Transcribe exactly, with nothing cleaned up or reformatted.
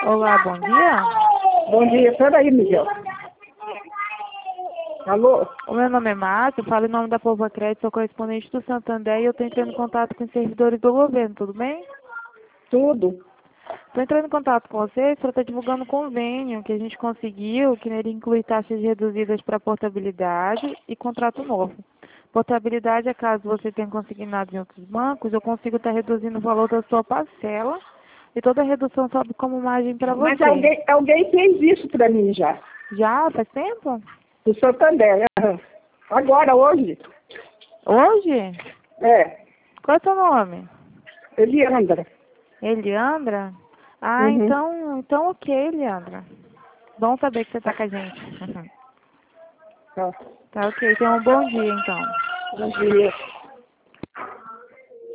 Olá, bom dia. Bom dia, peraí, Miguel. Alô? O meu nome é Márcio, eu falo em nome da Povo Crédito, sou correspondente do Santander e eu estou entrando em contato com os servidores do governo, tudo bem? Tudo. Estou entrando em contato com vocês para estar divulgando um convênio que a gente conseguiu, que nele inclui taxas reduzidas para portabilidade e contrato novo. Portabilidade é caso você tenha consignado em outros bancos, eu consigo estar reduzindo o valor da sua parcela e toda a redução sobe como margem para você. Mas alguém, alguém fez isso para mim já. Já? Faz tempo? Do Santander. aham. Agora, hoje. Hoje? É. Qual é o seu nome? Eliandra. Eliandra? Ah, Uhum. então, então ok, Eliandra. Bom saber que você tá com a gente. Tá. Tá ok, tenha um bom dia então. Bom dia.